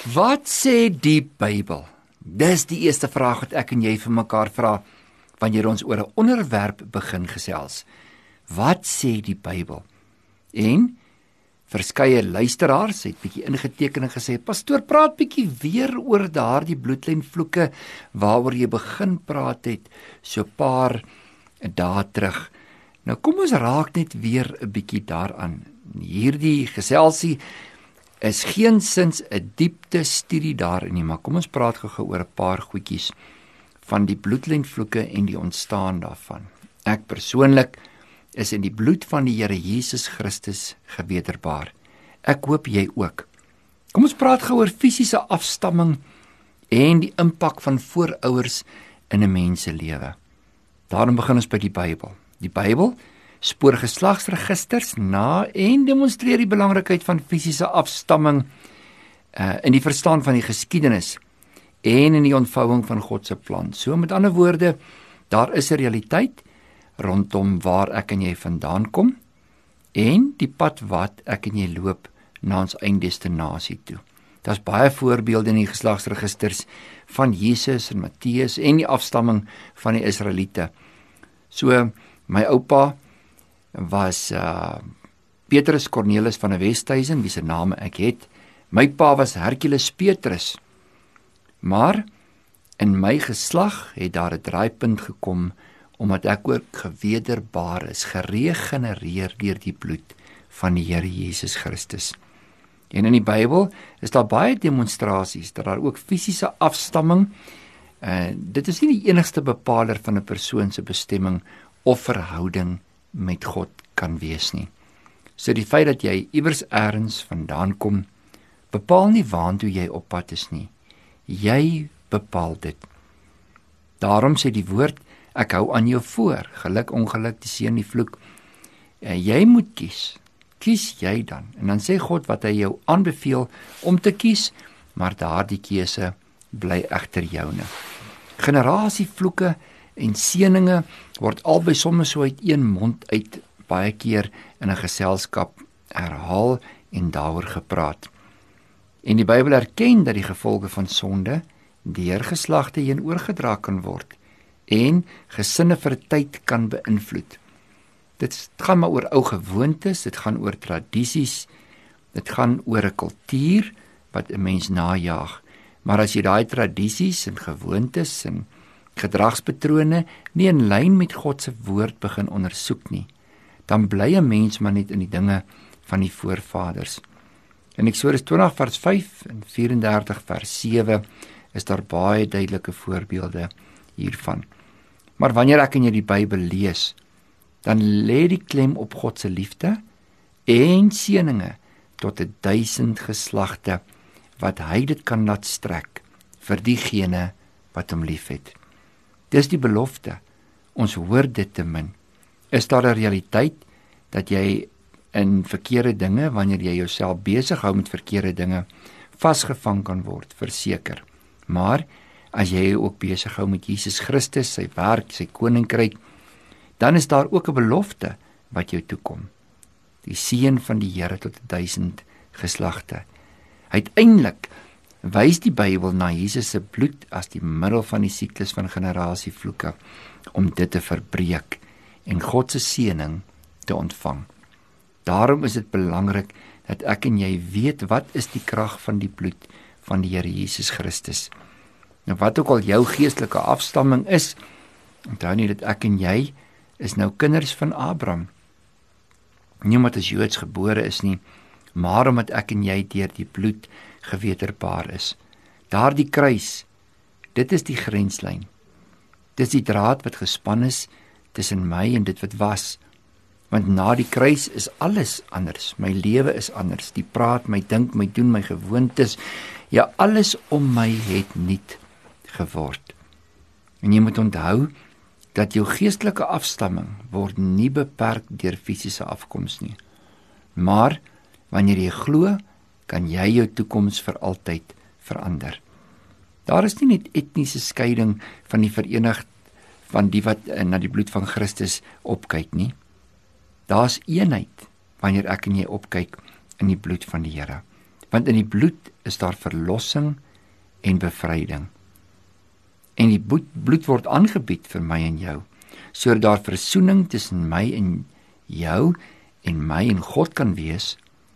Wat sê die Bybel? Dis die eerste vraag wat ek en jy vir mekaar vra wanneer ons oor 'n onderwerp begin gesels. Wat sê die Bybel? En verskeie luisteraars het bietjie ingeteken en gesê, "Pastoor, praat bietjie weer oor daardie bloedlynvloeke waaroor jy begin praat het so 'n paar dae terug." Nou kom ons raak net weer 'n bietjie daaraan. Hierdie geselsie is geensins 'n diepte studie daarin nie, maar kom ons praat gou-gou oor 'n paar goedjies van die bloedlynvloeke en die ontstaan daarvan. Ek persoonlik is in die bloed van die Here Jesus Christus gewederbaar. Ek hoop jy ook. Kom ons praat gou oor fisiese afstamming en die impak van voorouers in 'n mens se lewe. Daarom begin ons by die Bybel. Die Bybel spoor geslagsregisters na en demonstreer die belangrikheid van fisiese afstamming in die verstaan van die geskiedenis en in die ontvouing van God se plan. So met ander woorde, daar is 'n realiteit rondom waar ek en jy vandaan kom en die pad wat ek en jy loop na ons einddestinasie toe. Daar's baie voorbeelde in die geslagsregisters van Jesus en Matteus en die afstamming van die Israeliete. So my oupa was Petrus Cornelis van der Westhuizen, wie se name ek het. My pa was Hercules Petrus. Maar in my geslag het daar 'n draaipunt gekom omdat ek ook gewederbaar is, geregenereer deur die bloed van die Here Jesus Christus. En in die Bybel is daar baie demonstrasies dat daar ook fisiese afstamming, dit is nie die enigste bepaler van 'n persoon se bestemming of verhouding met God kan wees nie. So die feit dat jy iewers elders vandaan kom, bepaal nie waartoe jy op pad is nie. Jy bepaal dit. Daarom sê die woord, ek hou aan jou voor, geluk, ongeluk, die seën, die vloek. Jy moet kies. Kies jy dan. En dan sê God wat hy jou aanbeveel om te kies, maar daardie keuse bly egter joune. Generasievloeke en seëninge word albei soms so uit een mond uit baie keer in 'n geselskap herhaal en daaroor gepraat. En die Bybel erken dat die gevolge van sonde deur geslagte heen oorgedra kan word en gesinne vir 'n tyd kan beïnvloed. Dit gaan maar oor ou gewoontes, dit gaan oor tradisies, dit gaan oor 'n kultuur wat 'n mens najag. Maar as jy daai tradisies en gewoontes en gedragspatrone nie in lyn met God se woord begin ondersoek nie, dan bly 'n mens maar net in die dinge van die voorvaders. In Eksodus 20 vers 5 en 34 vers 7 is daar baie duidelike voorbeelde hiervan. Maar wanneer ek en jy die Bybel lees, dan lê die klem op God se liefde en seëninge tot 1000 geslagte wat hy dit kan laat strek vir diegene wat hom liefhet. Dis die belofte. Ons hoor dit te min. Is daar 'n realiteit dat jy in verkeerde dinge, wanneer jy jouself besig hou met verkeerde dinge, vasgevang kan word, verseker. Maar as jy ook besig hou met Jesus Christus, sy werk, sy koninkryk, dan is daar ook 'n belofte wat jou toekom. Die seën van die Here tot 1000 geslagte. Uiteindelik wys die Bybel na Jesus se bloed as die middel van die siklus van generasievloeke om dit te verbreek en God se seëning te ontvang. Daarom is dit belangrik dat ek en jy weet wat is die krag van die bloed van die Here Jesus Christus. Nou wat ook al jou geestelike afstamming is, onthou nie dat ek en jy is nou kinders van Abraham. Nie omdat ons Joods gebore is nie, maar omdat ek en jy deur die bloed gewederbaar is. Daardie kruis, dit is die grenslyn. Dis die draad wat gespan is tussen my en dit wat was. Want na die kruis is alles anders. My lewe is anders. Die praat, my dink, my doen, my gewoontes, ja, alles om my het nuut geword. En jy moet onthou dat jou geestelike afstamming word nie beperk deur fisiese afkoms nie. Maar wanneer jy glo, kan jy jou toekoms vir altyd verander. Daar is nie net etniese skeiding van die verenigd van die wat na die bloed van Christus opkyk nie. Daar's eenheid wanneer ek en jy opkyk in die bloed van die Here. Want in die bloed is daar verlossing en bevryding. En die bloed word aangebied vir my en jou, sodat daar versoening tussen my en jou en my en God kan wees,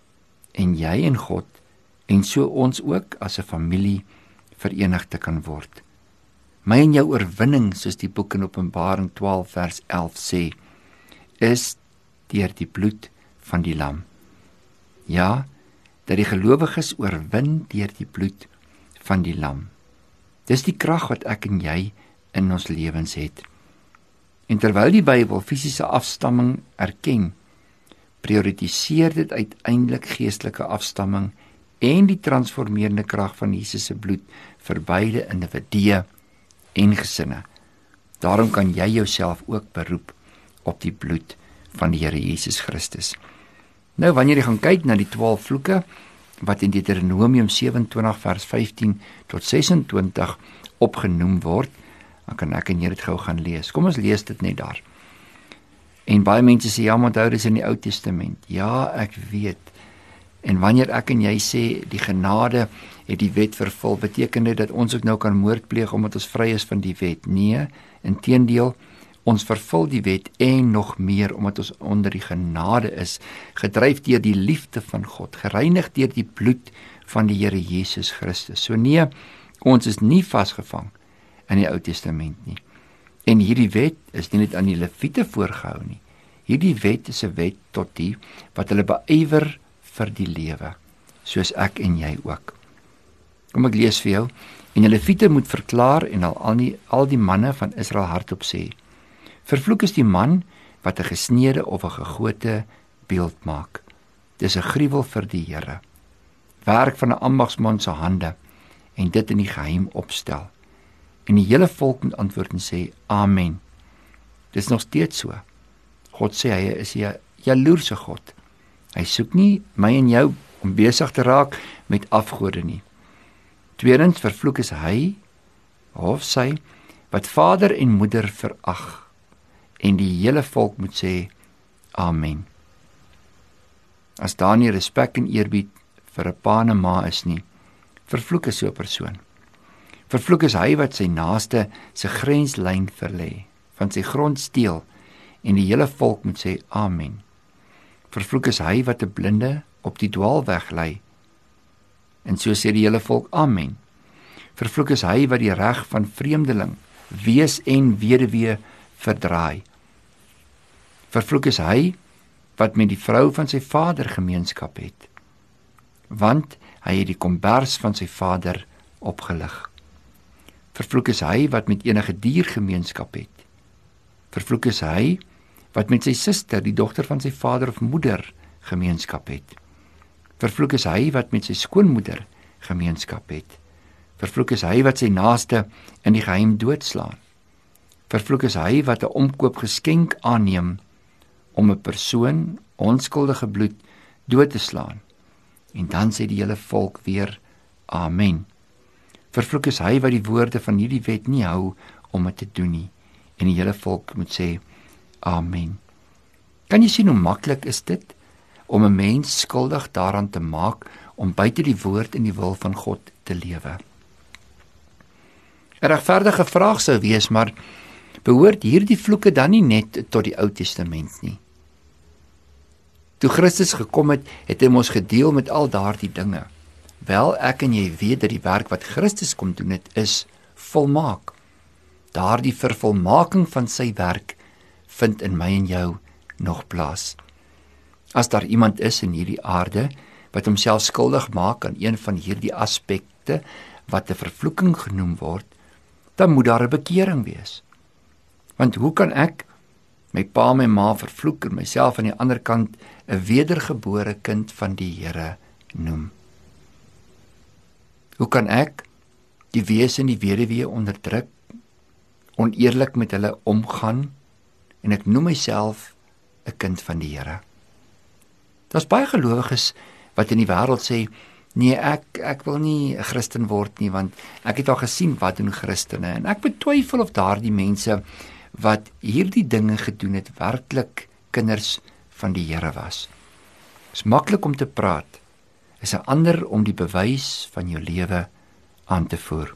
en jy en God, en so ons ook as 'n familie verenig te kan word. My en jou oorwinning, soos die boek in Openbaring 12 vers 11 sê, is deur die bloed van die lam. Ja, dat die gelowiges oorwin deur die bloed van die lam. Dis die krag wat ek en jy in ons lewens het. En terwyl die Bybel fisiese afstamming erken, prioritiseer dit uiteindelik geestelike afstamming en die transformerende krag van Jesus se bloed vir beide individue en gesinne. Daarom kan jy jouself ook beroep op die bloed van die Here Jesus Christus. Nou, wanneer jy gaan kyk na die 12 vloeke, wat in Deuteronomium 27 vers 15 tot 26 opgenoem word, dan kan ek en jy dit gou gaan lees. Kom ons lees dit net daar. En baie mense sê, ja, maar onthou dis in die Ou Testament. Ja, ek weet. En wanneer ek en jy sê, die genade het die wet vervul, beteken dit dat ons ook nou kan moord pleeg omdat ons vry is van die wet? Nee, inteendeel, ons vervul die wet en nog meer omdat ons onder die genade is, gedryf deur die liefde van God, gereinig deur die bloed van die Here Jesus Christus. So nee, ons is nie vasgevang in die Ou Testament nie. En hierdie wet is nie net aan die Lewiete voorgehou nie. Hierdie wet is 'n wet tot die wat hulle beywer vir die lewe, soos ek en jy ook. Kom ek lees vir jou. En die Lewiete moet verklaar en al die manne van Israel hardop sê: vervloek is die man wat 'n gesneede of 'n gegote beeld maak. Dis 'n gruwel vir die Here. Werk van 'n ambagsman se hande en dit in die geheim opstel. En die hele volk moet antwoord en sê amen. Dis nog steeds so. God sê hy is 'n jaloerse God. Hy soek nie my en jou om besig te raak met afgode nie. Tweedens, vervloek is hy of sy wat vader en moeder verag. En die hele volk moet sê amen. As daar nie respek en eerbied vir 'n pa en 'n ma is nie, vervloek is so 'n persoon. Vervloek is hy wat sy naaste se grenslyn verlê, van sy grond steel, en die hele volk moet sê amen. Vervloek is hy wat 'n blinde op die dwaalweg lei, en so sê die hele volk amen. Vervloek is hy wat die reg van vreemdeling, wees en weduwee verdraai. Vervloek is hy wat met die vrou van sy vader gemeenskap het, want hy het die kombers van sy vader opgelig. Vervloek is hy wat met enige dier gemeenskap het. Vervloek is hy wat met sy suster, die dogter van sy vader of moeder, gemeenskap het. Vervloek is hy wat met sy skoonmoeder gemeenskap het. Vervloek is hy wat sy naaste in die geheim doodslaan. Vervloek is hy wat 'n omkoopgeskenk aanneem om 'n persoon, onskuldige bloed, dood te slaan. En dan sê die hele volk weer amen. Vervloek is hy wat die woorde van hierdie wet nie hou om dit te doen nie. En die hele volk moet sê amen. Kan jy sien hoe maklik is dit om 'n mens skuldig daaraan te maak om buite die woord en die wil van God te lewe? 'n regverdige vraag sou wees, maar behoort hierdie vloeke dan nie net tot die Ou Testament nie? Toe Christus gekom het, het hy ons gedeel met al daardie dinge. Wel, ek en jy weet dat die werk wat Christus kom doen het, is volmaak. Daardie vervolmaking van sy werk vind in my en jou nog plaas. As daar iemand is in hierdie aarde wat homself skuldig maak aan een van hierdie aspekte wat 'n vervloeking genoem word, dan moet daar 'n bekering wees. Want hoe kan ek my pa en my ma vervloek en myself aan die ander kant 'n wedergebore kind van die Here noem? Hoe kan ek die wees en die weduwee onderdruk, oneerlik met hulle omgaan, en ek noem myself 'n kind van die Here? Daar's baie gelowiges wat in die wêreld sê, nee, ek wil nie 'n Christen word nie, want ek het al gesien wat doen Christene, en ek betwyfel of daardie mense wat hierdie dinge gedoen het, werklik kinders van die Here was. Dit is maklik om te praat. is 'n ander om die bewys van jou lewe aan te voer.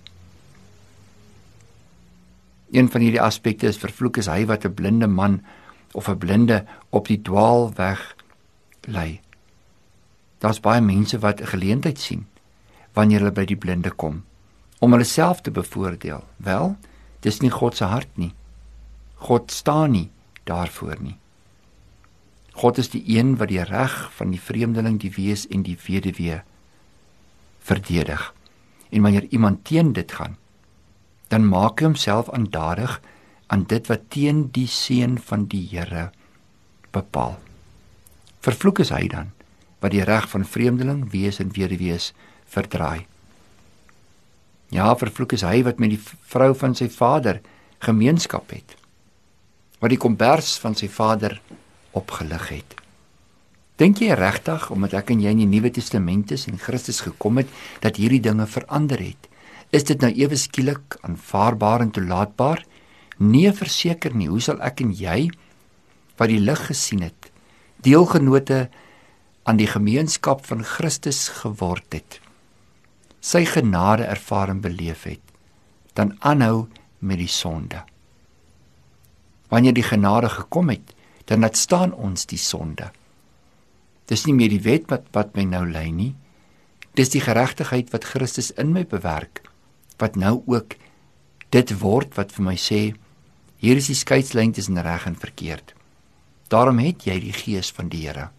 Een van hierdie aspekte is vervloek is hy wat 'n blinde man of 'n blinde op die dwaalweg lei. Daar's baie mense wat 'n geleentheid sien wanneer hulle by die blinde kom, om hulle self te bevoordeel. Wel, dis nie God se hart nie. God staan nie daarvoor nie. God is die een wat die reg van die vreemdeling, die wees en die weduwee verdedig. En wanneer iemand teen dit gaan, dan maak hy homself aandadig aan dit wat teen die seun van die Here bepaal. Vervloek is hy dan, wat die reg van vreemdeling, wees en weduwees verdraai. Ja, vervloek is hy wat met die vrou van sy vader gemeenskap het, wat die kombers van sy vader opgelig het. Dink jy regtig, omdat ek en jy in die Nuwe Testament is en Christus gekom het, dat hierdie dinge verander het? Is dit nou ewe skielik aanvaarbaar en toelaatbaar? Nee, verseker nie. Hoe sal ek en jy, wat die lig gesien het, deelgenote aan die gemeenskap van Christus geword het, sy genade ervaar en beleef het, dan aanhou met die sonde? Wanneer die genade gekom het, dan laat staan ons die sonde. Dis nie meer die wet wat my nou lei nie. Dis die geregtigheid wat Christus in my bewerk, wat nou ook dit word wat vir my sê, hier is die skeidslyn tussen reg en verkeerd. Daarom het jy die Gees van die Here.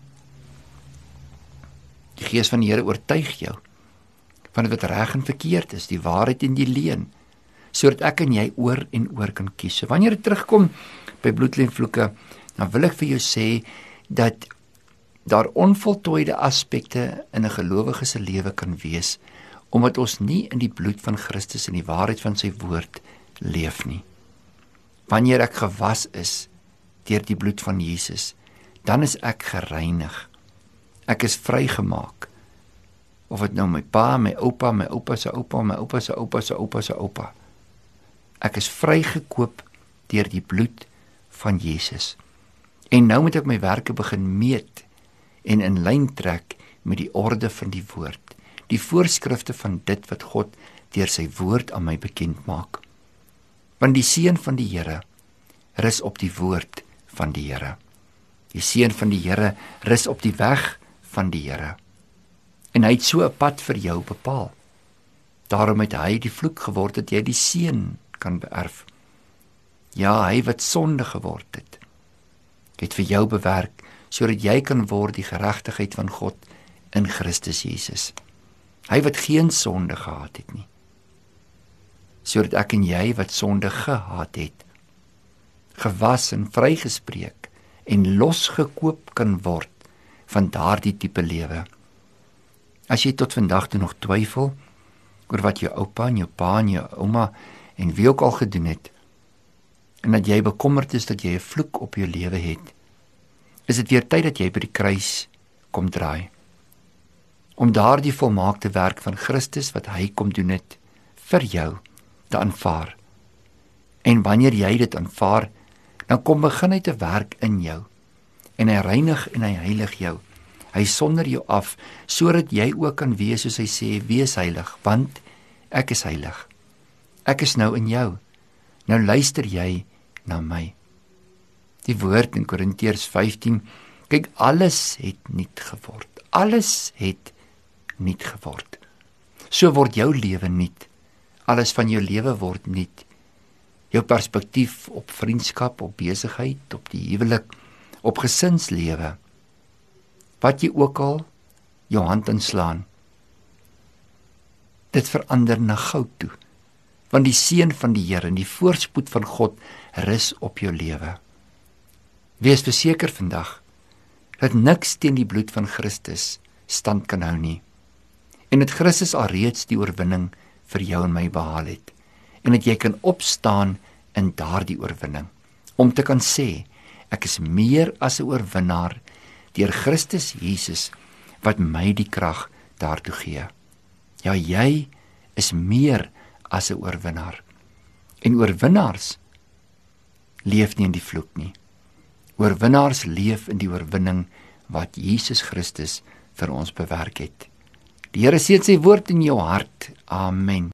Die Gees van die Here oortuig jou van wat reg en verkeerd is, die waarheid en die leuen, sodat ek en jy oor en oor kan kies. So wanneer dit terugkom by bloedlynvloeke, dan wil ek vir jou sê dat daar onvoltooide aspekte in 'n gelowige se lewe kan wees, omdat ons nie in die bloed van Christus en die waarheid van sy woord leef nie. Wanneer ek gewas is deur die bloed van Jesus, dan is ek gereinig. Ek is vrygemaak. Of dit nou my pa, my oupa se oupa, my oupa se oupa se oupa se oupa. Ek is vrygekoop deur die bloed van Jesus. En nou moet ek my werke begin meet en in lyn trek met die orde van die woord, die voorskrifte van dit wat God deur sy woord aan my bekend maak. Want die seun van die Here rus op die woord van die Here. Die seun van die Here rus op die weg van die Here. En hy het so 'n pad vir jou bepaal. Daarom het hy die vloek geword dat jy die seën kan beerf. Ja, hy wat sonde geword het vir jou bewerk, sodat jy kan word die geregtigheid van God in Christus Jesus. Hy wat geen sonde gehad het nie, sodat ek en jy wat sonde gehaat het, gewas en vrygespreek en losgekoop kan word van daardie tipe lewe. As jy tot vandag toe nog twyfel oor wat jou oupa en jou pa en jou ouma en wie ook al gedoen het, en dat jy bekommerd is dat jy 'n vloek op jou lewe het, is dit weer tyd dat jy by die kruis kom draai, om daardie volmaakte werk van Christus wat hy kom doen het, vir jou te aanvaar. En wanneer jy dit aanvaar, dan kom begin hy te werk in jou, en hy reinig en hy heilig jou. Hy sonder jou af, sodat jy ook kan wees soos hy sê, wees heilig, want ek is heilig. Ek is nou in jou. Nou luister jy na my. Die woord in Korintiërs 15, kyk, alles het nuut geword. Alles het nuut geword. So word jou lewe nuut. Alles van jou lewe word nuut. Jou perspektief op vriendskap, op besigheid, op die huwelik, op gesinslewe, wat jy ook al jou hand inslaan, dit verander na goud toe, want die seën van die Here en die voorspoed van God rus op jou lewe. Wees verseker vandag dat niks teen die bloed van Christus stand kan hou nie, en dat Christus alreeds die oorwinning vir jou en my behaal het, en dat jy kan opstaan in daardie oorwinning, om te kan sê, ek is meer as 'n oorwinnaar deur Christus Jesus, wat my die krag daartoe gee. Ja, jy is meer as 'n oorwinnaar. En oorwinnaars leef nie in die vloek nie. Oorwinnaars leef in die oorwinning wat Jesus Christus vir ons bewerk het. Die Here seën sy woord in jou hart. Amen.